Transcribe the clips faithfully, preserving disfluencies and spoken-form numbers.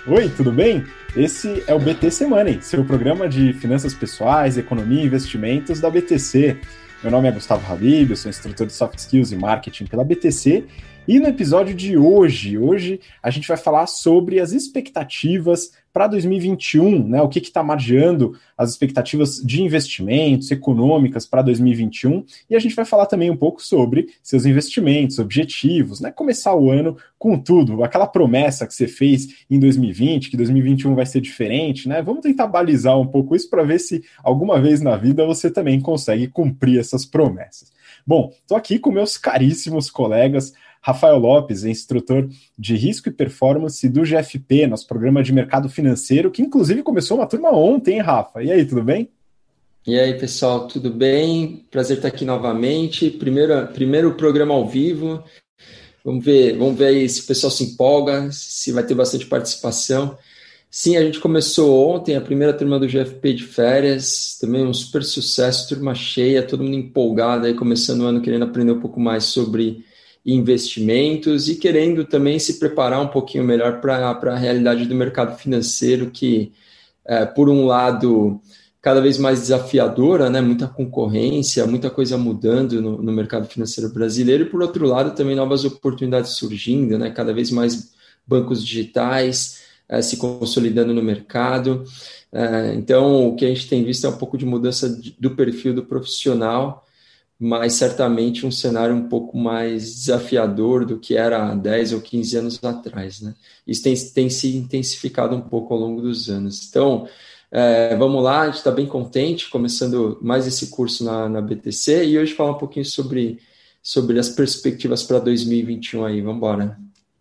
Oi, tudo bem? Esse é o B T Semana, seu programa de finanças pessoais, economia e investimentos da B T C. Meu nome é Gustavo Habib, eu sou instrutor de Soft Skills e Marketing pela B T C. E no episódio de hoje, hoje a gente vai falar sobre as expectativas para dois mil e vinte e um, né? O que está margeando as expectativas de investimentos econômicas para dois mil e vinte e um. E a gente vai falar também um pouco sobre seus investimentos, objetivos, né? Começar o ano com tudo, aquela promessa que você fez em dois mil e vinte, que dois mil e vinte e um vai ser diferente, né? Vamos tentar balizar um pouco isso para ver se alguma vez na vida você também consegue cumprir essas promessas. Bom, estou aqui com meus caríssimos colegas. Rafael Lopes, instrutor de risco e performance do G F P, nosso programa de mercado financeiro, que inclusive começou uma turma ontem, hein, Rafa? E aí, tudo bem? E aí, pessoal, tudo bem? Prazer estar aqui novamente. Primeiro, primeiro programa ao vivo. Vamos ver, vamos ver aí se o pessoal se empolga, se vai ter bastante participação. Sim, a gente começou ontem a primeira turma do G F P de férias, também um super sucesso, turma cheia, todo mundo empolgado aí, começando o ano querendo aprender um pouco mais sobre investimentos e querendo também se preparar um pouquinho melhor para a realidade do mercado financeiro, que, é, por um lado, cada vez mais desafiadora, né? Muita concorrência, muita coisa mudando no, no mercado financeiro brasileiro, e, por outro lado, também novas oportunidades surgindo, né? Cada vez mais bancos digitais é, se consolidando no mercado. É, então, o que a gente tem visto é um pouco de mudança do perfil do profissional, mas certamente um cenário um pouco mais desafiador do que era há dez ou quinze anos atrás, né? Isso tem, tem se intensificado um pouco ao longo dos anos. Então, é, vamos lá, a gente está bem contente, começando mais esse curso na, na B T C, e hoje falar um pouquinho sobre, sobre as perspectivas para dois mil e vinte e um aí, vamos embora.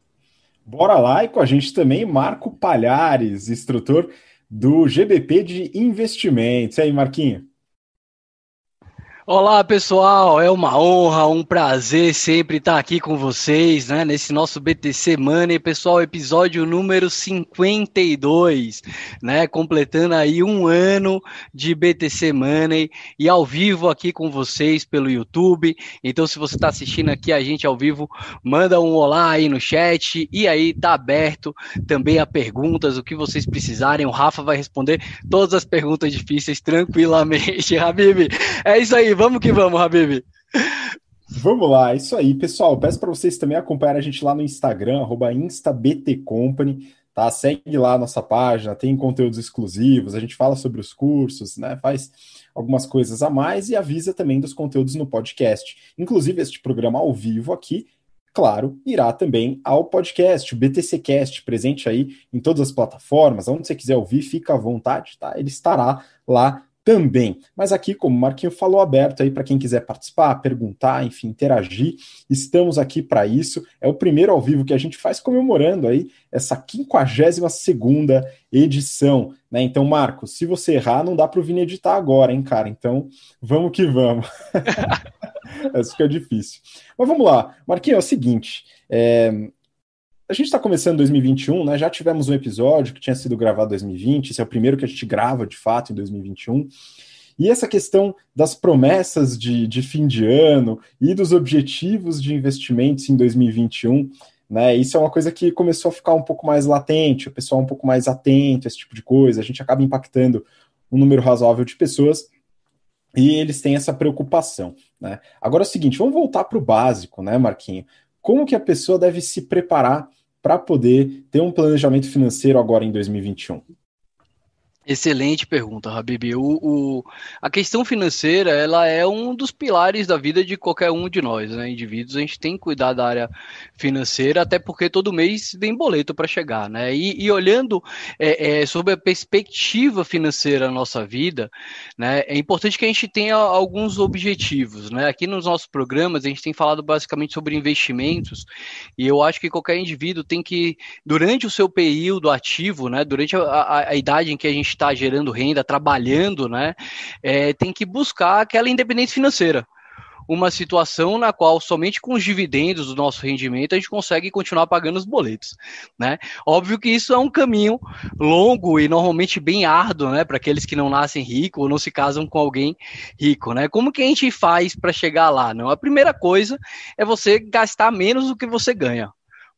Bora lá, e com a gente também Marco Palhares, instrutor do G B P de Investimentos. E aí, Marquinho? Olá, pessoal, é uma honra, um prazer sempre estar aqui com vocês, né, nesse nosso B T C Money, pessoal, episódio número cinquenta e dois, né, completando aí um ano de B T C Money e ao vivo aqui com vocês pelo YouTube. Então, se você está assistindo aqui a gente ao vivo, manda um olá aí no chat, e aí tá aberto também a perguntas, o que vocês precisarem, o Rafa vai responder todas as perguntas difíceis tranquilamente. Habib, é isso aí. Vamos que vamos, Habib. Vamos lá, é isso aí, pessoal. Peço para vocês também acompanhar a gente lá no Instagram, arroba instabtcompany, tá? Segue lá a nossa página, tem conteúdos exclusivos, a gente fala sobre os cursos, né? Faz algumas coisas a mais e avisa também dos conteúdos no podcast. Inclusive, este programa ao vivo aqui, claro, irá também ao podcast, o BTCcast, presente aí em todas as plataformas. Onde você quiser ouvir, fica à vontade, tá? Ele estará lá também. Mas aqui, como o Marquinho falou, aberto aí para quem quiser participar, perguntar, enfim, interagir. Estamos aqui para isso. É o primeiro ao vivo que a gente faz comemorando aí essa quinquagésima segunda edição, né? Então, Marcos, se você errar, não dá para o Vini editar agora, hein, cara? Então, vamos que vamos. Isso fica difícil. Mas vamos lá. Marquinho, é o seguinte, é... a gente está começando dois mil e vinte e um, né? Já tivemos um episódio que tinha sido gravado em dois mil e vinte, esse é o primeiro que a gente grava de fato em dois mil e vinte e um. E essa questão das promessas de, de fim de ano e dos objetivos de investimentos em dois mil e vinte e um, né? Isso é uma coisa que começou a ficar um pouco mais latente, o pessoal um pouco mais atento a esse tipo de coisa, a gente acaba impactando um número razoável de pessoas e eles têm essa preocupação, né? Agora é o seguinte, vamos voltar para o básico, né, Marquinho? Como que a pessoa deve se preparar para poder ter um planejamento financeiro agora em dois mil e vinte e um? Excelente pergunta, Habib. O, o, a questão financeira, ela é um dos pilares da vida de qualquer um de nós, né, indivíduos. A gente tem que cuidar da área financeira, até porque todo mês vem boleto para chegar, né? E, e olhando é, é, sobre a perspectiva financeira da nossa vida, né, é importante que a gente tenha alguns objetivos, né? Aqui nos nossos programas, a gente tem falado basicamente sobre investimentos, e eu acho que qualquer indivíduo tem que, durante o seu período ativo, né, durante a, a, a idade em que a gente está gerando renda, trabalhando, né, é, tem que buscar aquela independência financeira. Uma situação na qual somente com os dividendos do nosso rendimento a gente consegue continuar pagando os boletos, né? Óbvio que isso é um caminho longo e normalmente bem árduo, né, para aqueles que não nascem ricos ou não se casam com alguém rico, né? Como que a gente faz para chegar lá? Não? A primeira coisa é você gastar menos do que você ganha.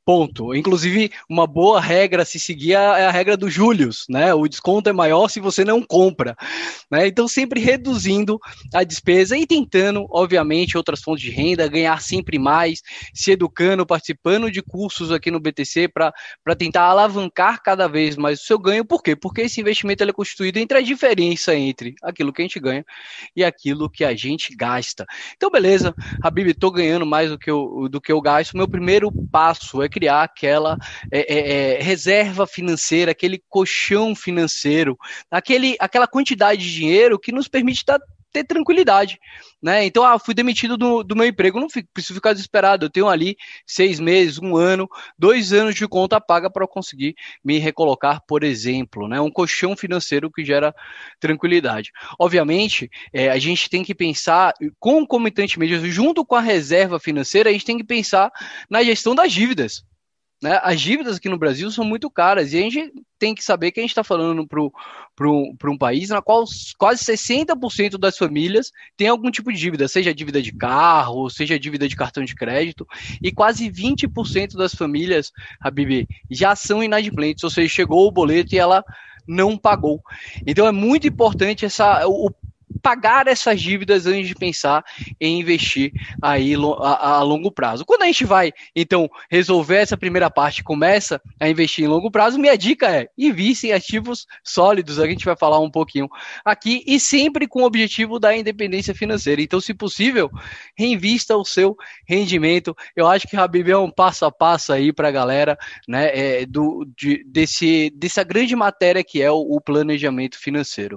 Ponto. Inclusive, uma boa regra a se seguir é a regra do Július, né? O desconto é maior se você não compra, né? Então, sempre reduzindo a despesa e tentando, obviamente, outras fontes de renda, ganhar sempre mais, se educando, participando de cursos aqui no B T C para tentar alavancar cada vez mais o seu ganho. Por quê? Porque esse investimento ele é constituído entre a diferença entre aquilo que a gente ganha e aquilo que a gente gasta. Então, beleza, Habib, estou ganhando mais do que eu, do que eu gasto. Meu primeiro passo é criar aquela é, é, é, reserva financeira, aquele colchão financeiro, aquele, aquela quantidade de dinheiro que nos permite dar, ter tranquilidade, né? Então, ah, fui demitido do, do meu emprego, não fico, preciso ficar desesperado, eu tenho ali seis meses, um ano, dois anos de conta paga para conseguir me recolocar, por exemplo, né? Um colchão financeiro que gera tranquilidade. Obviamente, é, a gente tem que pensar concomitantemente, junto com a reserva financeira, a gente tem que pensar na gestão das dívidas. Né? As dívidas aqui no Brasil são muito caras e a gente tem que saber que a gente está falando para um país na qual quase sessenta por cento das famílias tem algum tipo de dívida, seja dívida de carro, seja dívida de cartão de crédito, e quase vinte por cento das famílias, Habib, já são inadimplentes, ou seja, chegou o boleto e ela não pagou. Então é muito importante essa, o pagar essas dívidas antes de pensar em investir aí a, a longo prazo. Quando a gente vai, então, resolver essa primeira parte, começa a investir em longo prazo, minha dica é invista em ativos sólidos, a gente vai falar um pouquinho aqui, e sempre com o objetivo da independência financeira. Então, se possível, reinvista o seu rendimento. Eu acho que, Habib, é um passo a passo aí para a galera, né, é, do, de, desse, dessa grande matéria que é o, o planejamento financeiro.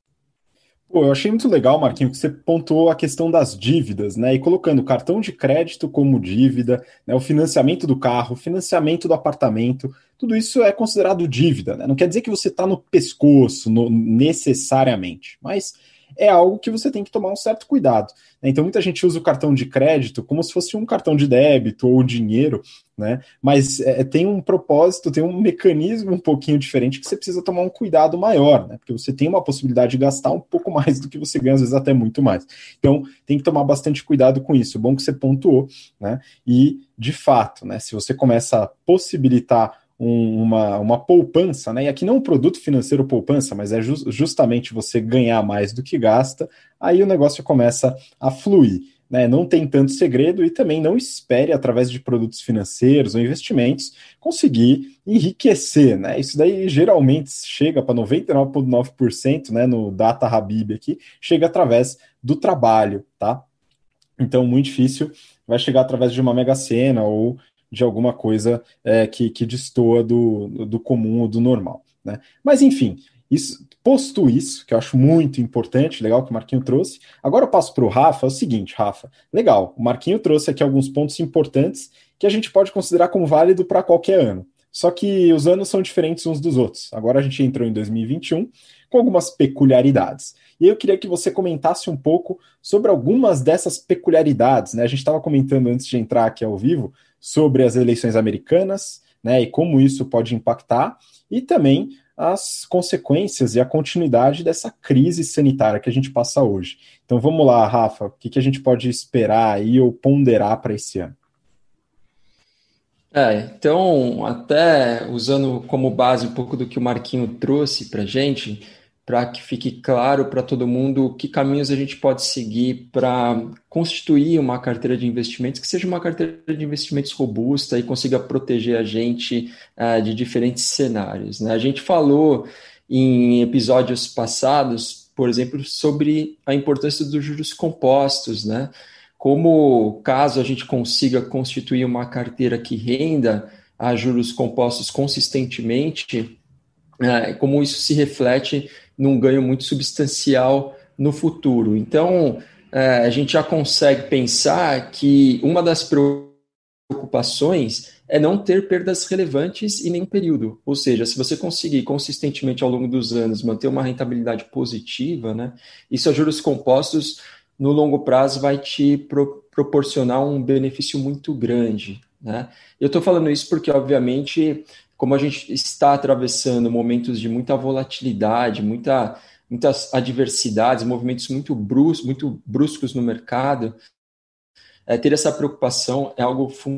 Pô, eu achei muito legal, Marquinhos, que você pontuou a questão das dívidas, né? E colocando o cartão de crédito como dívida, né? O financiamento do carro, o financiamento do apartamento, tudo isso é considerado dívida, né? Não quer dizer que você está no pescoço, no, necessariamente, mas é algo que você tem que tomar um certo cuidado, né? Então, muita gente usa o cartão de crédito como se fosse um cartão de débito ou dinheiro, né? Mas é, tem um propósito, tem um mecanismo um pouquinho diferente que você precisa tomar um cuidado maior, né? Porque você tem uma possibilidade de gastar um pouco mais do que você ganha, às vezes até muito mais. Então, tem que tomar bastante cuidado com isso. Bom que você pontuou, né? E, de fato, né? Se você começa a possibilitar Um, uma, uma poupança, né? E aqui não é um produto financeiro poupança, mas é ju justamente você ganhar mais do que gasta, aí o negócio começa a fluir, né? Não tem tanto segredo e também não espere, através de produtos financeiros ou investimentos, conseguir enriquecer, né? Isso daí geralmente chega para noventa e nove vírgula nove por cento, né? No Data Habib aqui, chega através do trabalho, tá? Então, muito difícil, vai chegar através de uma Mega Sena ou de alguma coisa é, que, que destoa do, do comum, do normal, né? Mas, enfim, isso, posto isso, que eu acho muito importante, legal que o Marquinho trouxe, agora eu passo para o Rafa, é o seguinte, Rafa, legal, o Marquinho trouxe aqui alguns pontos importantes que a gente pode considerar como válido para qualquer ano, só que os anos são diferentes uns dos outros. Agora a gente entrou em dois mil e vinte e um com algumas peculiaridades. E eu queria que você comentasse um pouco sobre algumas dessas peculiaridades, né? A gente estava comentando antes de entrar aqui ao vivo sobre as eleições americanas, né, e como isso pode impactar, e também as consequências e a continuidade dessa crise sanitária que a gente passa hoje. Então vamos lá, Rafa, o que, que a gente pode esperar aí ou ponderar para esse ano? É, então, até usando como base um pouco do que o Marquinho trouxe para a gente, para que fique claro para todo mundo que caminhos a gente pode seguir para constituir uma carteira de investimentos que seja uma carteira de investimentos robusta e consiga proteger a gente uh, de diferentes cenários, né? A gente falou em episódios passados, por exemplo, sobre a importância dos juros compostos, né? Como, caso a gente consiga constituir uma carteira que renda a juros compostos consistentemente, é, como isso se reflete num ganho muito substancial no futuro. Então, é, a gente já consegue pensar que uma das preocupações é não ter perdas relevantes em nenhum período. Ou seja, se você conseguir consistentemente ao longo dos anos manter uma rentabilidade positiva, né, isso a juros compostos no longo prazo vai te pro, proporcionar um benefício muito grande, né? Eu estou falando isso porque, obviamente, como a gente está atravessando momentos de muita volatilidade, muita, muitas adversidades, movimentos muito bruscos, muito bruscos no mercado, é, ter essa preocupação é algo fundamental.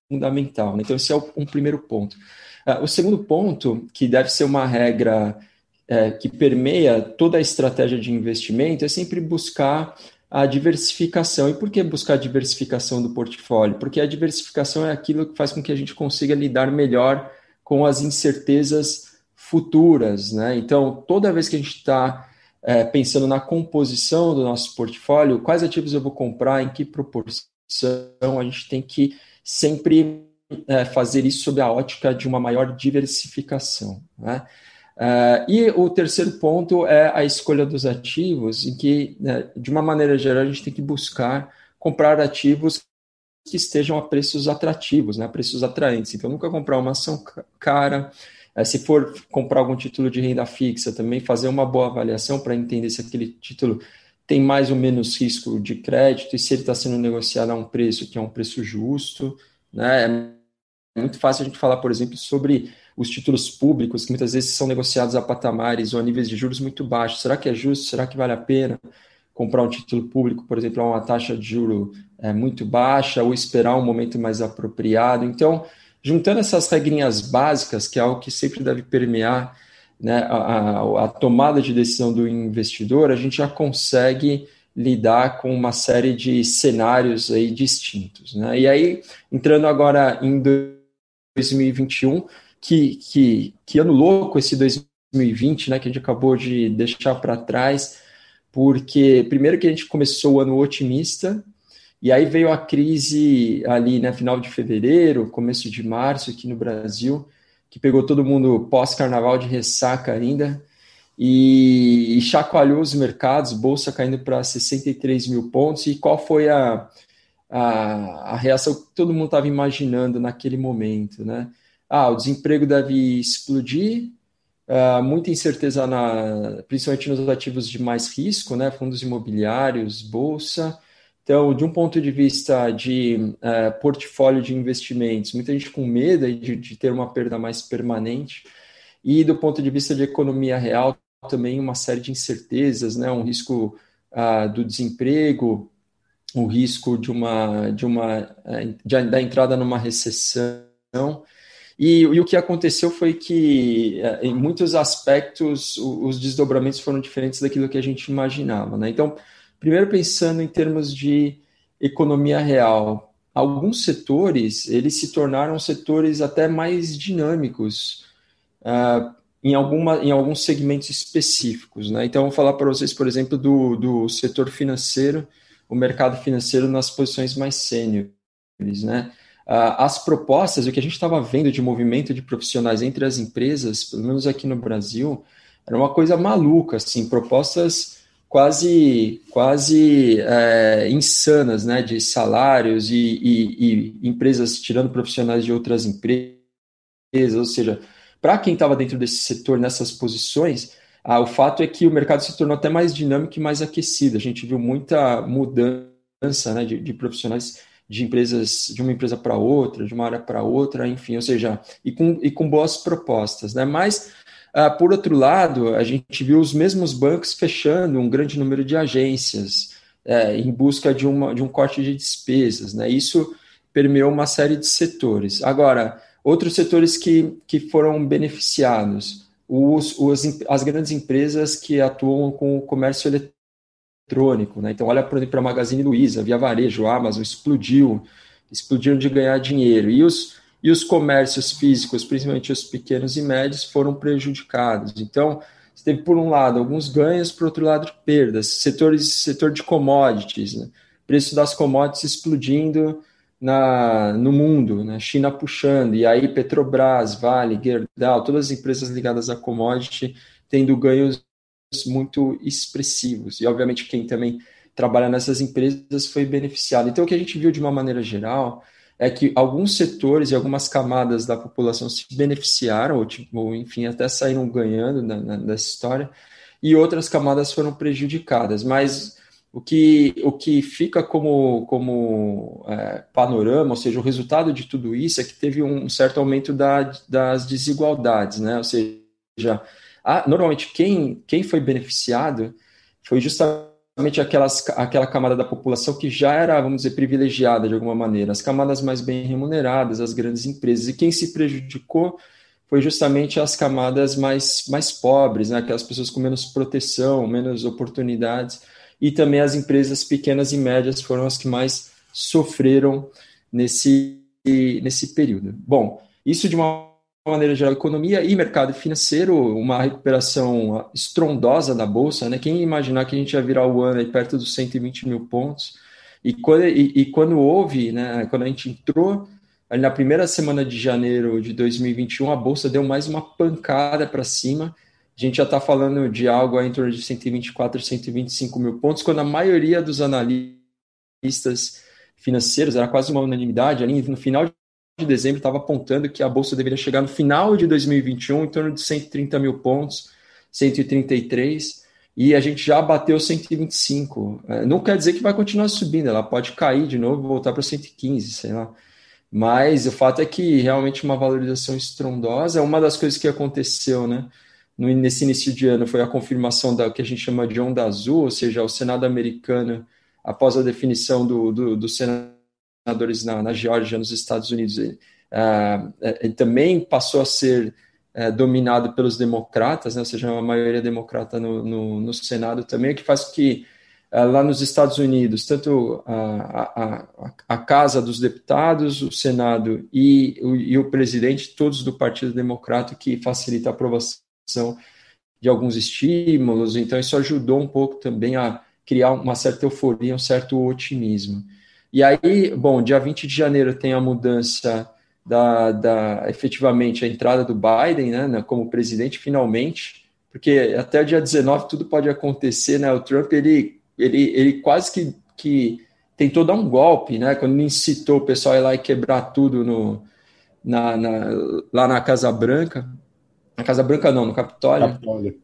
fundamental, né? Então, esse é o, um primeiro ponto. Uh, o segundo ponto, que deve ser uma regra é, que permeia toda a estratégia de investimento, é sempre buscar a diversificação. E por que buscar a diversificação do portfólio? Porque a diversificação é aquilo que faz com que a gente consiga lidar melhor com as incertezas futuras, né? Então, toda vez que a gente está é, pensando na composição do nosso portfólio, quais ativos eu vou comprar, em que proporção, a gente tem que sempre é, fazer isso sob a ótica de uma maior diversificação, né? Uh, e o terceiro ponto é a escolha dos ativos, em que, né, de uma maneira geral, a gente tem que buscar comprar ativos que estejam a preços atrativos, né, a preços atraentes. Então, nunca comprar uma ação cara. Uh, se for comprar algum título de renda fixa, também fazer uma boa avaliação para entender se aquele título tem mais ou menos risco de crédito e se ele está sendo negociado a um preço que é um preço justo, né. É muito fácil a gente falar, por exemplo, sobre os títulos públicos, que muitas vezes são negociados a patamares ou a níveis de juros muito baixos. Será que é justo? Será que vale a pena comprar um título público, por exemplo, a uma taxa de juro é, muito baixa, ou esperar um momento mais apropriado? Então, juntando essas regrinhas básicas, que é algo que sempre deve permear, né, a, a, a tomada de decisão do investidor, a gente já consegue lidar com uma série de cenários aí distintos, né? E aí, entrando agora em dois mil e vinte e um, que, que, que ano louco esse dois mil e vinte, né, que a gente acabou de deixar para trás, porque primeiro que a gente começou o ano otimista, e aí veio a crise ali, né, final de fevereiro, começo de março aqui no Brasil, que pegou todo mundo pós-carnaval de ressaca ainda, e, e chacoalhou os mercados, bolsa caindo para sessenta e três mil pontos, e qual foi a, a, a reação que todo mundo estava imaginando naquele momento, né? Ah, o desemprego deve explodir, uh, muita incerteza, na, principalmente nos ativos de mais risco, né? Fundos imobiliários, bolsa. Então, de um ponto de vista de uh, portfólio de investimentos, muita gente com medo de, de ter uma perda mais permanente. E do ponto de vista de economia real, também uma série de incertezas, né? Um risco uh, do desemprego, o risco de uma, de uma de, da entrada numa recessão. E, e o que aconteceu foi que, em muitos aspectos, os desdobramentos foram diferentes daquilo que a gente imaginava, né? Então, primeiro pensando em termos de economia real, alguns setores, eles se tornaram setores até mais dinâmicos uh, em, alguma, em alguns segmentos específicos, né? Então, vou falar para vocês, por exemplo, do, do setor financeiro, o mercado financeiro nas posições mais sêniores, né? As propostas, o que a gente estava vendo de movimento de profissionais entre as empresas, pelo menos aqui no Brasil, era uma coisa maluca, assim, propostas quase, quase é, insanas, né, de salários e, e, e empresas tirando profissionais de outras empresas, ou seja, para quem estava dentro desse setor, nessas posições, ah, o fato é que o mercado se tornou até mais dinâmico e mais aquecido. A gente viu muita mudança, né, de, de profissionais de empresas, de uma empresa para outra, de uma área para outra, enfim, ou seja, e com, e com boas propostas, né? Mas, ah, por outro lado, a gente viu os mesmos bancos fechando um grande número de agências é, em busca de, uma, de um corte de despesas, né? Isso permeou uma série de setores. Agora, outros setores que, que foram beneficiados, os, os, as grandes empresas que atuam com o comércio eletrônico, eletrônico, né? Então, olha, por exemplo, para a Magazine Luiza, Via Varejo, Amazon, explodiu, explodiram de ganhar dinheiro. E os, e os comércios físicos, principalmente os pequenos e médios, foram prejudicados. Então, você teve, por um lado, alguns ganhos, por outro lado, perdas. Setores, setor de commodities, né? Preço das commodities explodindo na, no mundo, né? China puxando, e aí Petrobras, Vale, Gerdau, todas as empresas ligadas a commodity tendo ganhos muito expressivos, e obviamente quem também trabalha nessas empresas foi beneficiado. Então, o que a gente viu de uma maneira geral é que alguns setores e algumas camadas da população se beneficiaram, ou, tipo, ou enfim, até saíram ganhando na, na, nessa história, e outras camadas foram prejudicadas. Mas o que, o que fica como, como é, panorama, ou seja, o resultado de tudo isso é que teve um certo aumento da, das desigualdades, né? Ou seja, Ah, normalmente, quem, quem foi beneficiado foi justamente aquelas, aquela camada da população que já era, vamos dizer, privilegiada de alguma maneira, as camadas mais bem remuneradas, as grandes empresas. E quem se prejudicou foi justamente as camadas mais, mais pobres, né? Aquelas pessoas com menos proteção, menos oportunidades, e também as empresas pequenas e médias foram as que mais sofreram nesse, nesse período. Bom, isso de uma maneira geral, economia e mercado financeiro, uma recuperação estrondosa da Bolsa, né? Quem ia imaginar que a gente ia virar o ano aí perto dos cento e vinte mil pontos, e quando, e, e quando houve, né, quando a gente entrou, ali na primeira semana de janeiro de dois mil e vinte e um, a Bolsa deu mais uma pancada para cima, a gente já está falando de algo aí em torno de cento e vinte e quatro, cento e vinte e cinco mil pontos, quando a maioria dos analistas financeiros, era quase uma unanimidade, ali no final de de dezembro estava apontando que a Bolsa deveria chegar no final de dois mil e vinte e um em torno de cento e trinta mil pontos, cento e trinta e três, e a gente já bateu cento e vinte e cinco. Não quer dizer que vai continuar subindo, ela pode cair de novo, voltar para cento e quinze, sei lá. Mas o fato é que realmente uma valorização estrondosa. Uma das coisas que aconteceu, né, nesse início de ano foi a confirmação da que a gente chama de onda azul, ou seja, o Senado americano, após a definição do, do, do Senado senadores na, na Geórgia, nos Estados Unidos, ele, uh, ele também passou a ser uh, dominado pelos democratas, né, ou seja, uma maioria democrata no, no, no Senado também, o que faz com que uh, lá nos Estados Unidos, tanto a, a, a Casa dos Deputados, o Senado e o, e o presidente, todos do Partido Democrata, que facilita a aprovação de alguns estímulos, então isso ajudou um pouco também a criar uma certa euforia, um certo otimismo. E aí, bom, dia vinte de janeiro tem a mudança da, da efetivamente, a entrada do Biden, né, como presidente, finalmente, porque até o dia dezenove tudo pode acontecer, né, o Trump, ele, ele, ele quase que, que tentou dar um golpe, né, quando ele incitou o pessoal a ir lá e quebrar tudo no, na, na, lá na Casa Branca, na Casa Branca não, no Capitólio, Capitólio.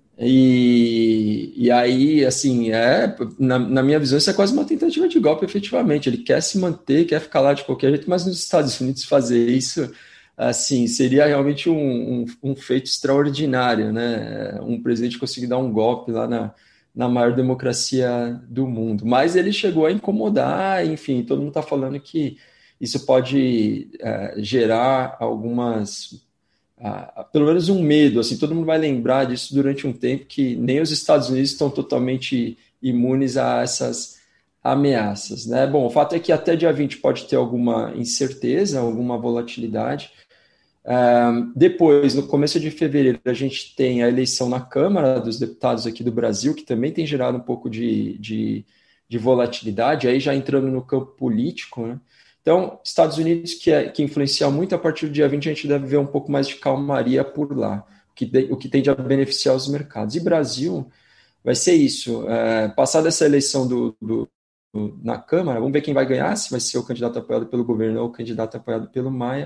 E, e aí, assim, é, na, na minha visão, isso é quase uma tentativa de golpe, efetivamente. Ele quer se manter, quer ficar lá de qualquer jeito, mas nos Estados Unidos fazer isso, assim, seria realmente um, um, um feito extraordinário, né? Um presidente conseguir dar um golpe lá na, na maior democracia do mundo. Mas ele chegou a incomodar, enfim, todo mundo está falando que isso pode é, gerar algumas... Ah, pelo menos um medo, assim, todo mundo vai lembrar disso durante um tempo, que nem os Estados Unidos estão totalmente imunes a essas ameaças, né? Bom, o fato é que até dia vinte pode ter alguma incerteza, alguma volatilidade. Uh, depois, no começo de fevereiro, a gente tem a eleição na Câmara dos Deputados aqui do Brasil, que também tem gerado um pouco de, de, de volatilidade, aí já entrando no campo político, né? Então, Estados Unidos, que, é, que influencia muito, a partir do dia vinte, a gente deve ver um pouco mais de calmaria por lá, o que, de, o que tende a beneficiar os mercados. E Brasil vai ser isso. É, passada essa eleição do, do, do, na Câmara, vamos ver quem vai ganhar, se vai ser o candidato apoiado pelo governo ou o candidato apoiado pelo Maia.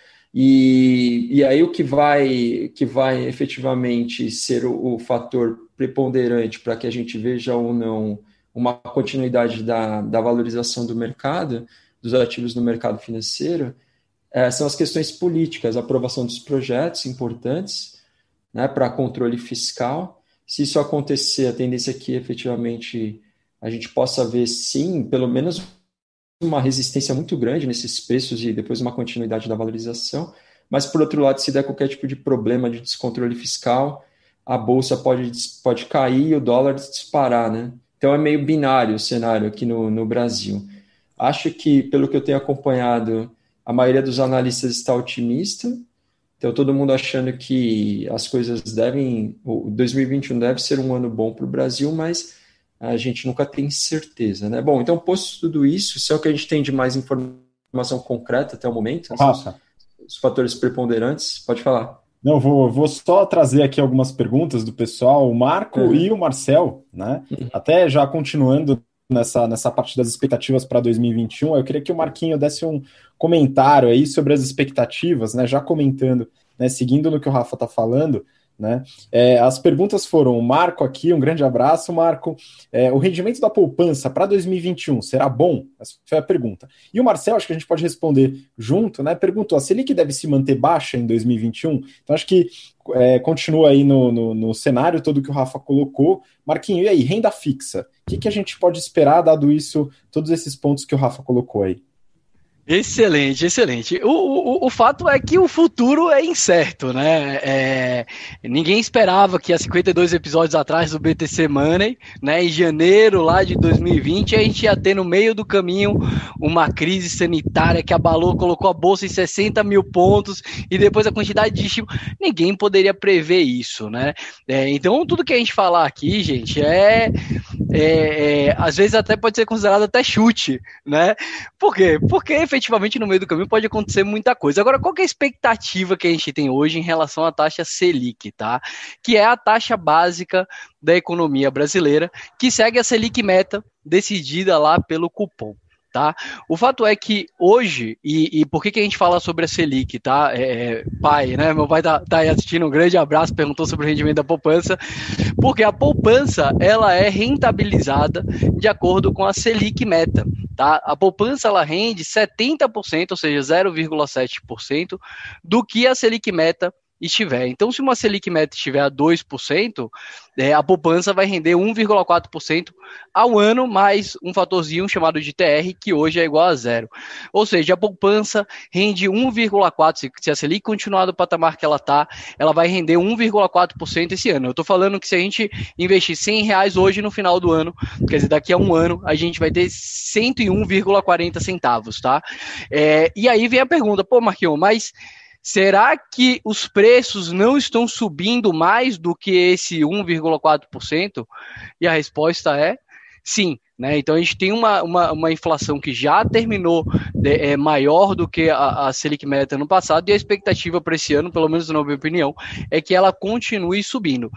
E, e aí o que vai, que vai efetivamente ser o, o fator preponderante para que a gente veja ou não uma continuidade da, da valorização do mercado, dos ativos no mercado financeiro, é, são as questões políticas, a aprovação dos projetos importantes, né, para controle fiscal. Se isso acontecer, a tendência é que efetivamente a gente possa ver, sim, pelo menos uma resistência muito grande nesses preços e depois uma continuidade da valorização. Mas, por outro lado, se der qualquer tipo de problema de descontrole fiscal, a bolsa pode, pode cair e o dólar disparar, né? Então é meio binário o cenário aqui no, no Brasil. Acho que, pelo que eu tenho acompanhado, a maioria dos analistas está otimista, então todo mundo achando que as coisas devem, o dois mil e vinte e um deve ser um ano bom para o Brasil, mas a gente nunca tem certeza, né? Bom, então, posto tudo isso, isso é o que a gente tem de mais informação concreta até o momento, Rafa, os fatores preponderantes, pode falar. Não, vou, vou só trazer aqui algumas perguntas do pessoal, o Marco uhum. e o Marcel, né? Uhum. Até já continuando nessa, nessa parte das expectativas para dois mil e vinte e um, eu queria que o Marquinho desse um comentário aí sobre as expectativas, né? Já comentando, né? Seguindo no que o Rafa está falando, né? É, as perguntas foram: o Marco aqui, um grande abraço, Marco. É, o rendimento da poupança para dois mil e vinte e um será bom? Essa foi a pergunta. E o Marcel, acho que a gente pode responder junto, né? Perguntou: a Selic deve se manter baixa em dois mil e vinte e um? Então, acho que é, continua aí no, no, no cenário todo que o Rafa colocou. Marquinho, e aí, renda fixa? O que, que a gente pode esperar, dado isso, todos esses pontos que o Rafa colocou aí? Excelente, excelente. O, o, o fato é que o futuro é incerto, né? É, ninguém esperava que há cinquenta e dois episódios atrás do B T C Money, né, em janeiro lá de dois mil e vinte, a gente ia ter no meio do caminho uma crise sanitária que abalou, colocou a bolsa em sessenta mil pontos e depois a quantidade de estímulo. Ninguém poderia prever isso, né? É, então, tudo que a gente falar aqui, gente, é, é, é às vezes até pode ser considerado até chute, né? Por quê? Porque efetivamente no meio do caminho pode acontecer muita coisa. Agora, qual que é a expectativa que a gente tem hoje em relação à taxa Selic, tá? Que é a taxa básica da economia brasileira, que segue a Selic meta decidida lá pelo cupom. Tá? O fato é que hoje, e, e por que, que a gente fala sobre a Selic, tá? É, pai, né? Meu pai tá, tá aí assistindo, um grande abraço, perguntou sobre o rendimento da poupança, porque a poupança, ela é rentabilizada de acordo com a Selic meta, tá? A poupança, ela rende setenta por cento, ou seja, zero vírgula sete por cento do que a Selic meta estiver. Então, se uma Selic meta estiver a dois por cento, é, a poupança vai render um vírgula quatro por cento ao ano, mais um fatorzinho chamado de T R, que hoje é igual a zero. Ou seja, a poupança rende um vírgula quatro por cento, se a Selic continuar do patamar que ela está, ela vai render um vírgula quatro por cento esse ano. Eu estou falando que se a gente investir cem reais hoje no final do ano, quer dizer, daqui a um ano, a gente vai ter cento e um vírgula quarenta centavos, tá? É, e aí vem a pergunta, pô, Marquinhos, mas será que os preços não estão subindo mais do que esse um vírgula quatro por cento? E a resposta é sim. Né? Então a gente tem uma, uma, uma inflação que já terminou de, é, maior do que a, a Selic meta no passado, e a expectativa para esse ano, pelo menos na minha opinião, é que ela continue subindo.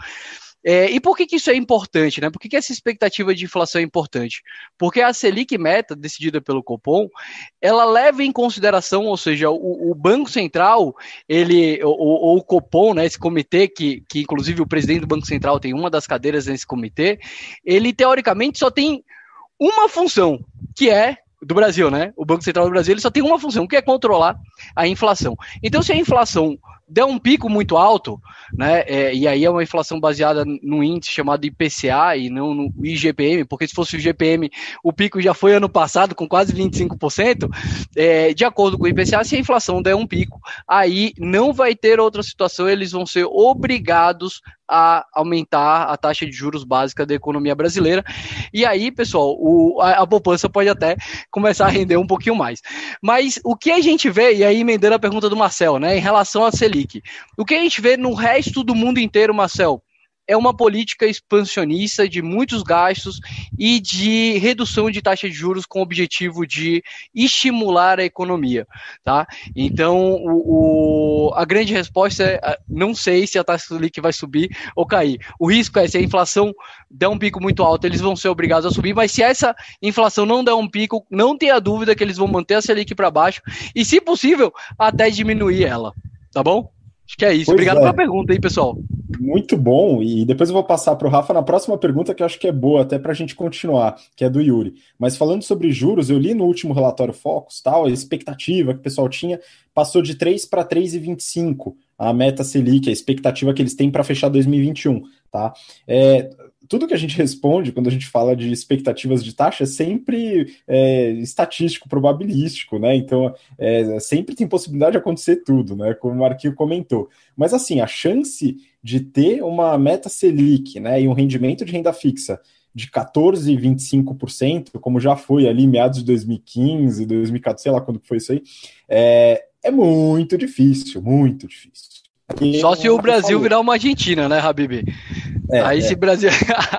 É, e por que, que isso é importante, né? Por que, que essa expectativa de inflação é importante? Porque a Selic meta, decidida pelo Copom, ela leva em consideração, ou seja, o, o Banco Central, ele, ou, ou o Copom, né, esse comitê, que, que inclusive o presidente do Banco Central tem uma das cadeiras nesse comitê, ele teoricamente só tem uma função, que é do Brasil, né? O Banco Central do Brasil, ele só tem uma função, que é controlar a inflação. Então, se a inflação der um pico muito alto, né, é, e aí é uma inflação baseada no índice chamado I P C A e não no I G P M, porque se fosse o I G P M, o pico já foi ano passado com quase vinte e cinco por cento, é, de acordo com o I P C A, se a inflação der um pico, aí não vai ter outra situação, eles vão ser obrigados a aumentar a taxa de juros básica da economia brasileira, e aí, pessoal, o, a, a poupança pode até começar a render um pouquinho mais. Mas o que a gente vê, e aí emendando a pergunta do Marcel, né, em relação à Selic, o que a gente vê no resto do mundo inteiro, Marcel, é uma política expansionista de muitos gastos e de redução de taxa de juros com o objetivo de estimular a economia, tá? Então, o, o, a grande resposta é, não sei se a taxa Selic vai subir ou cair. O risco é, se a inflação der um pico muito alto, eles vão ser obrigados a subir, mas se essa inflação não der um pico, não tenha dúvida que eles vão manter a Selic para baixo e, se possível, até diminuir ela, tá bom? Acho que é isso. Pois Obrigado é. pela pergunta aí, pessoal. Muito bom, e depois eu vou passar para o Rafa na próxima pergunta, que eu acho que é boa até para a gente continuar, que é do Yuri. Mas falando sobre juros, eu li no último relatório Focus, tal, a expectativa que o pessoal tinha passou de três para três vírgula vinte e cinco, a meta Selic, a expectativa que eles têm para fechar dois mil e vinte e um, tá? É, tudo que a gente responde quando a gente fala de expectativas de taxa é sempre é, estatístico, probabilístico, né? Então, é, sempre tem possibilidade de acontecer tudo, né? Como o Marquinhos comentou. Mas, assim, a chance de ter uma meta Selic, né, e um rendimento de renda fixa de quatorze vírgula vinte e cinco por cento, como já foi ali em meados de dois mil e quinze, dois mil e quatorze, sei lá quando foi isso aí, é, é muito difícil, muito difícil. E só se o Brasil falou. Virar uma Argentina, né, Habib? É, aí é. se o Brasil...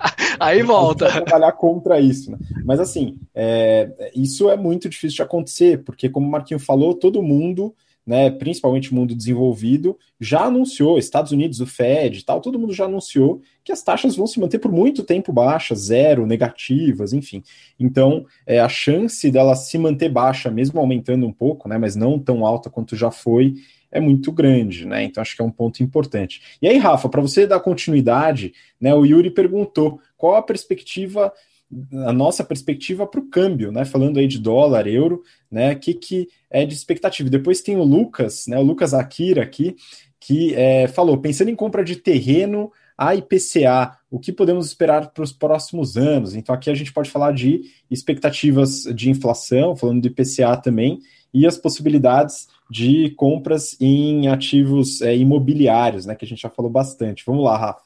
aí volta. Vai trabalhar contra isso, né? Mas assim, é, isso é muito difícil de acontecer, porque como o Marquinhos falou, todo mundo, né, principalmente o mundo desenvolvido, já anunciou, Estados Unidos, o Fed e tal, todo mundo já anunciou que as taxas vão se manter por muito tempo baixas, zero, negativas, enfim. Então, é, a chance dela se manter baixa, mesmo aumentando um pouco, né, mas não tão alta quanto já foi, é muito grande, né? Então acho que é um ponto importante. E aí, Rafa, para você dar continuidade, né, o Yuri perguntou qual a perspectiva, a nossa perspectiva para o câmbio, né? Falando aí de dólar, euro, né? O que, que é de expectativa? Depois tem o Lucas, né? O Lucas Akira aqui, que é, falou, pensando em compra de terreno a I P C A, o que podemos esperar para os próximos anos? Então aqui a gente pode falar de expectativas de inflação, falando do I P C A também, e as possibilidades de compras em ativos é, imobiliários, né? Que a gente já falou bastante. Vamos lá, Rafa.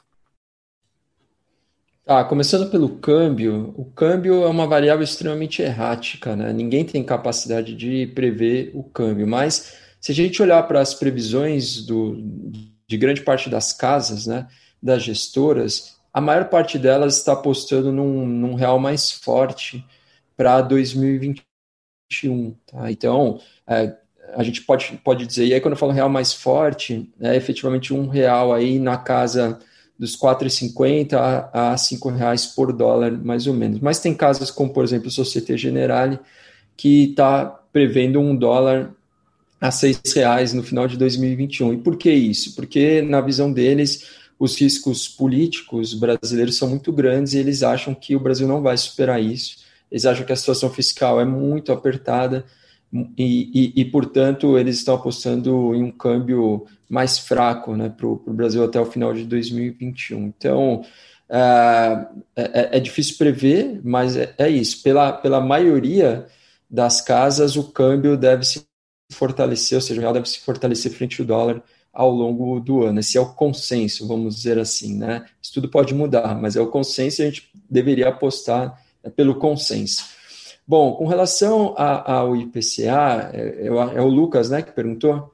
Ah, começando pelo câmbio, o câmbio é uma variável extremamente errática, né? Ninguém tem capacidade de prever o câmbio, mas se a gente olhar para as previsões do, de grande parte das casas, né, das gestoras, a maior parte delas está apostando num, num real mais forte para dois mil e vinte e um. Tá? Então, é, a gente pode, pode dizer, e aí quando eu falo real mais forte, é efetivamente um real aí na casa dos quatro reais e cinquenta centavos a cinco reais por dólar, mais ou menos. Mas tem casos como, por exemplo, o Société Générale, que está prevendo um dólar a seis reais no final de dois mil e vinte e um. E por que isso? Porque, na visão deles, os riscos políticos brasileiros são muito grandes e eles acham que o Brasil não vai superar isso. Eles acham que a situação fiscal é muito apertada e, e, e portanto, eles estão apostando em um câmbio mais fraco, né, para o Brasil até o final de dois mil e vinte e um. Então, é, é, é difícil prever, mas é, é isso. Pela, pela maioria das casas, o câmbio deve se fortalecer, ou seja, o real deve se fortalecer frente ao dólar ao longo do ano. Esse é o consenso, vamos dizer assim, né? Isso tudo pode mudar, mas é o consenso e a gente deveria apostar pelo consenso. Bom, com relação a, ao I P C A, é, é o Lucas, né, que perguntou,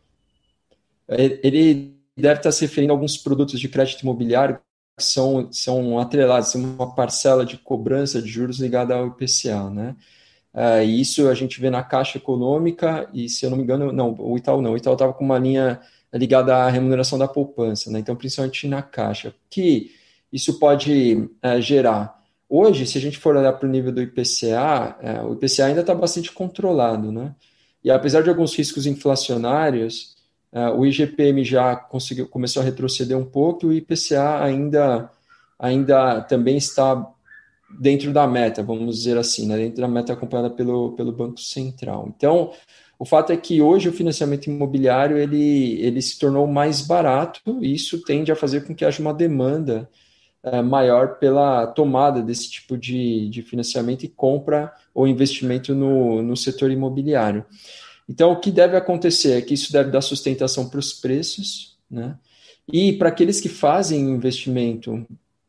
ele deve estar se referindo a alguns produtos de crédito imobiliário que são, são atrelados, são uma parcela de cobrança de juros ligada ao I P C A, né? É, e isso a gente vê na Caixa Econômica, e se eu não me engano, não, o Itaú não, o Itaú estava com uma linha ligada à remuneração da poupança, né? Então, principalmente na Caixa, que isso pode é, gerar. Hoje, se a gente for olhar para o nível do I P C A, é, o I P C A ainda está bastante controlado, né? E apesar de alguns riscos inflacionários, é, o I G P M já conseguiu, começou a retroceder um pouco, e o I P C A ainda, ainda também está dentro da meta, vamos dizer assim, né? Dentro da meta acompanhada pelo, pelo Banco Central. Então, o fato é que hoje o financiamento imobiliário ele, ele se tornou mais barato, e isso tende a fazer com que haja uma demanda é, maior pela tomada desse tipo de, de financiamento e compra ou investimento no, no setor imobiliário. Então, o que deve acontecer é que isso deve dar sustentação para os preços, né? E para aqueles que fazem investimento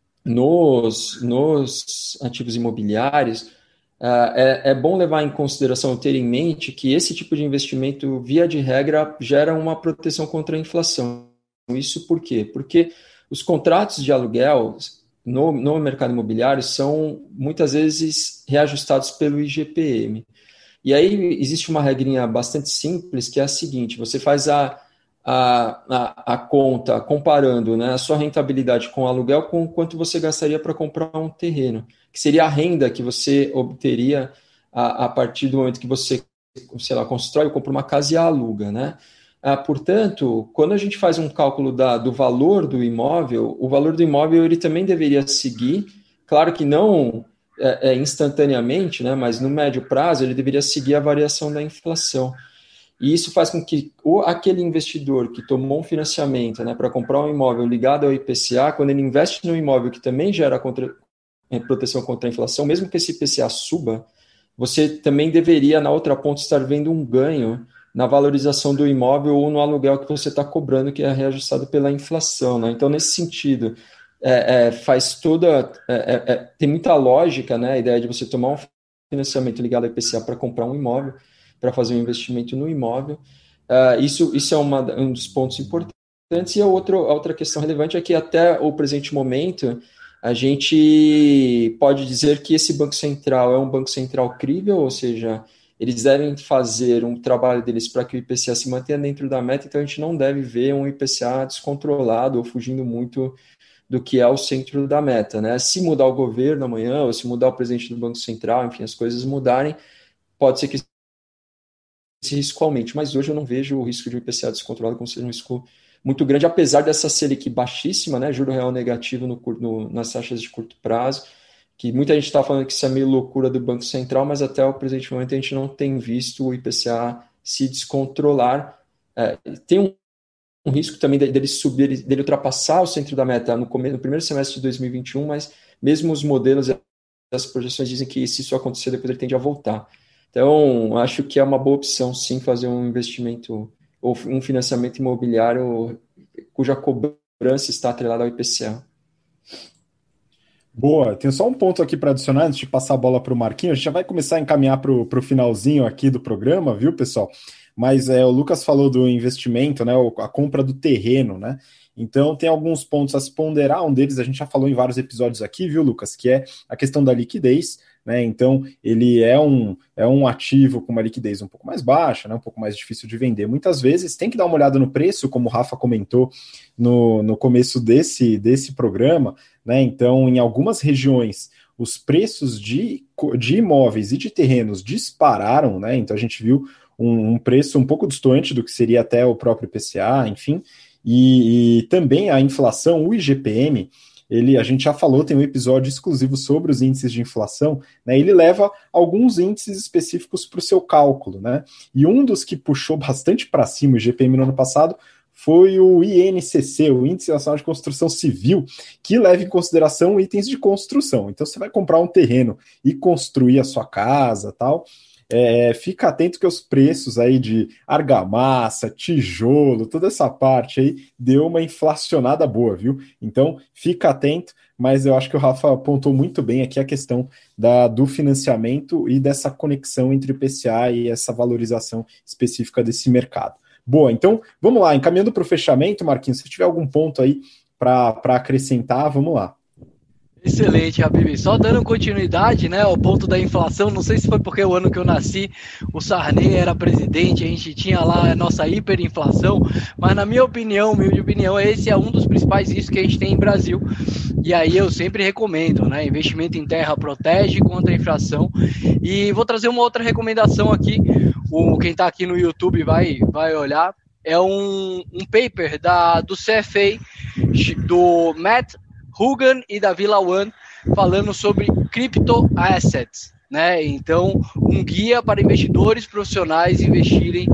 nos, nos ativos imobiliários, uh, é, é bom levar em consideração, ter em mente que esse tipo de investimento, via de regra, gera uma proteção contra a inflação. Isso por quê? Porque os contratos de aluguel no, no mercado imobiliário são, muitas vezes, reajustados pelo I G P M. E aí existe uma regrinha bastante simples, que é a seguinte: você faz a A, a, a conta comparando, né, a sua rentabilidade com o aluguel com quanto você gastaria para comprar um terreno, que seria a renda que você obteria a, a partir do momento que você, sei lá, constrói ou compra uma casa e a aluga, né? Ah, portanto, quando a gente faz um cálculo da, do valor do imóvel, o valor do imóvel ele também deveria seguir, claro que não é, é, instantaneamente, né, mas no médio prazo ele deveria seguir a variação da inflação. E isso faz com que o, aquele investidor que tomou um financiamento, né, para comprar um imóvel ligado ao I P C A, quando ele investe no imóvel que também gera contra, é, proteção contra a inflação, mesmo que esse I P C A suba, você também deveria, na outra ponta, estar vendo um ganho na valorização do imóvel ou no aluguel que você está cobrando, que é reajustado pela inflação, né? Então, nesse sentido, é, é, faz toda... É, é, tem muita lógica, né, a ideia de você tomar um financiamento ligado ao I P C A para comprar um imóvel, para fazer um investimento no imóvel. Uh, isso, isso é uma, um dos pontos importantes. E a, outro, a outra questão relevante é que até o presente momento a gente pode dizer que esse Banco Central é um Banco Central crível, ou seja, eles devem fazer um trabalho deles para que o I P C A se mantenha dentro da meta, então a gente não deve ver um I P C A descontrolado ou fugindo muito do que é o centro da meta, né? Se mudar o governo amanhã, ou se mudar o presidente do Banco Central, enfim, as coisas mudarem, pode ser que esse risco aumente, mas hoje eu não vejo o risco de o I P C A descontrolado como sendo um risco muito grande, apesar dessa Selic baixíssima, né, juro real negativo no, no, nas taxas de curto prazo, que muita gente está falando que isso é meio loucura do Banco Central, mas até o presente momento a gente não tem visto o I P C A se descontrolar. É, tem um, um risco também dele subir, dele ultrapassar o centro da meta no, começo, no primeiro semestre de dois mil e vinte e um, mas mesmo os modelos e as projeções dizem que se isso acontecer, depois ele tende a voltar. Então, acho que é uma boa opção, sim, fazer um investimento ou um financiamento imobiliário cuja cobrança está atrelada ao I P C A. Boa, tenho só um ponto aqui para adicionar antes de passar a bola para o Marquinhos. A gente já vai começar a encaminhar para o finalzinho aqui do programa, viu, pessoal? Mas é, o Lucas falou do investimento, né, a compra do terreno, né? Então tem alguns pontos a se ponderar, um deles a gente já falou em vários episódios aqui, viu, Lucas, que é a questão da liquidez, né? Então ele é um, é um ativo com uma liquidez um pouco mais baixa, né? Um pouco mais difícil de vender. Muitas vezes tem que dar uma olhada no preço, como o Rafa comentou no, no começo desse, desse programa, né? Então, em algumas regiões, os preços de, de imóveis e de terrenos dispararam, né? Então a gente viu um, um preço um pouco distante do que seria até o próprio I P C A, enfim. E, e também a inflação, o I G P M, ele, a gente já falou, tem um episódio exclusivo sobre os índices de inflação, né? Ele leva alguns índices específicos para o seu cálculo, né? E um dos que puxou bastante para cima o I G P M no ano passado foi o I N C C, o Índice Nacional de Construção Civil, que leva em consideração itens de construção. Então, você vai comprar um terreno e construir a sua casa, tal. É, fica atento que os preços aí de argamassa, tijolo, toda essa parte aí deu uma inflacionada boa, viu? Então, fica atento, mas eu acho que o Rafa apontou muito bem aqui a questão da, do financiamento e dessa conexão entre o I P C A e essa valorização específica desse mercado. Boa, então vamos lá, encaminhando para o fechamento, Marquinhos, se tiver algum ponto aí para acrescentar, vamos lá. Excelente, Habib. Só dando continuidade, né, ao ponto da inflação, não sei se foi porque o ano que eu nasci, o Sarney era presidente, a gente tinha lá a nossa hiperinflação, mas na minha opinião, humilde opinião, esse é um dos principais riscos que a gente tem em Brasil. E aí eu sempre recomendo, né, investimento em terra protege contra a inflação. E vou trazer uma outra recomendação aqui, o, quem está aqui no YouTube vai, vai olhar, é um, um paper da, do C F A, do Matt Hugan e da Villa One, falando sobre crypto assets, né? Então, um guia para investidores profissionais investirem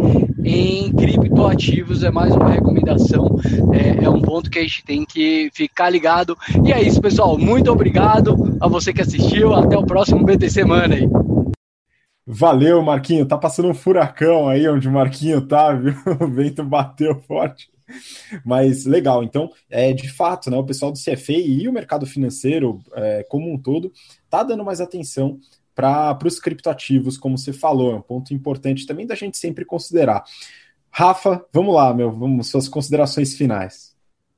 em criptoativos é mais uma recomendação, é, é um ponto que a gente tem que ficar ligado. E é isso, pessoal. Muito obrigado a você que assistiu. Até o próximo B T C Money. Valeu, Marquinho. Tá passando um furacão aí onde o Marquinho tá, viu? O vento bateu forte. Mas legal, então, é, de fato, né, o pessoal do C F A e o mercado financeiro é, como um todo está dando mais atenção para os criptoativos, como você falou, é um ponto importante também da gente sempre considerar. Rafa, vamos lá, meu, vamos, suas considerações finais.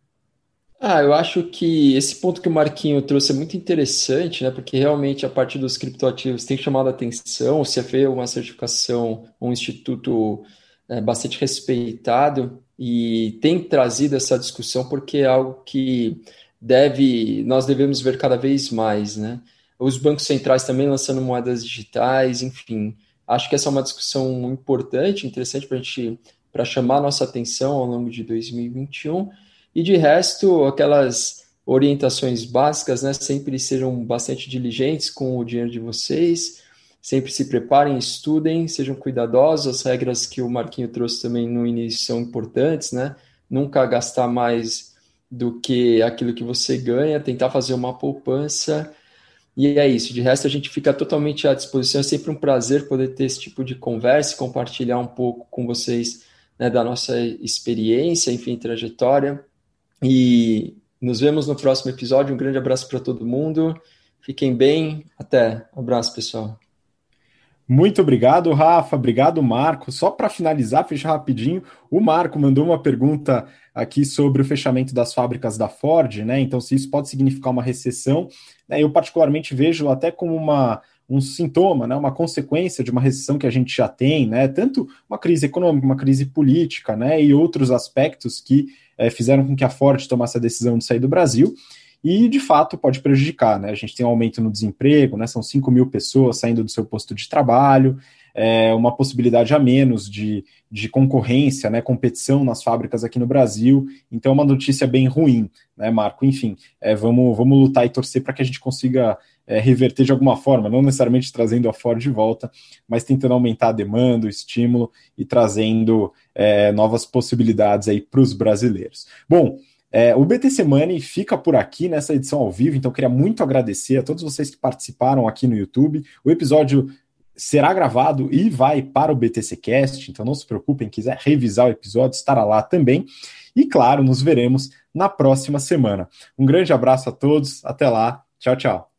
Ah, eu acho que esse ponto que o Marquinho trouxe é muito interessante, né? Porque realmente a parte dos criptoativos tem chamado a atenção. O C F A é uma certificação, um instituto é, bastante respeitado e tem trazido essa discussão porque é algo que deve, nós devemos ver cada vez mais, né? Os bancos centrais também lançando moedas digitais, enfim. Acho que essa é uma discussão importante, interessante para a gente, para chamar a nossa atenção ao longo de dois mil e vinte e um. E de resto, aquelas orientações básicas, né? Sempre sejam bastante diligentes com o dinheiro de vocês, sempre se preparem, estudem, sejam cuidadosos. As regras que o Marquinho trouxe também no início são importantes, né? Nunca gastar mais do que aquilo que você ganha, tentar fazer uma poupança. E é isso. De resto, a gente fica totalmente à disposição. É sempre um prazer poder ter esse tipo de conversa e compartilhar um pouco com vocês, né, da nossa experiência, enfim, trajetória. E nos vemos no próximo episódio. Um grande abraço para todo mundo. Fiquem bem. Até. Um abraço, pessoal. Muito obrigado, Rafa. Obrigado, Marco. Só para finalizar, fechar rapidinho, o Marco mandou uma pergunta aqui sobre o fechamento das fábricas da Ford, né? Então, se isso pode significar uma recessão, né? Eu particularmente vejo até como uma, um sintoma, né? Uma consequência de uma recessão que a gente já tem, né? Tanto uma crise econômica, uma crise política, né? E outros aspectos que é, fizeram com que a Ford tomasse a decisão de sair do Brasil. E, de fato, pode prejudicar, né? A gente tem um aumento no desemprego, né? São cinco mil pessoas saindo do seu posto de trabalho, é, uma possibilidade a menos de, de concorrência, né, competição nas fábricas aqui no Brasil. Então é uma notícia bem ruim, né, Marco? Enfim, é, vamos, vamos lutar e torcer para que a gente consiga é, reverter de alguma forma, não necessariamente trazendo a Ford de volta, mas tentando aumentar a demanda, o estímulo e trazendo é, novas possibilidades aí para os brasileiros. Bom, É, o B T C Money fica por aqui nessa edição ao vivo, então eu queria muito agradecer a todos vocês que participaram aqui no YouTube. O episódio será gravado e vai para o B T C Cast, então não se preocupem, quiser revisar o episódio, estará lá também. E claro, nos veremos na próxima semana. Um grande abraço a todos, até lá, tchau, tchau.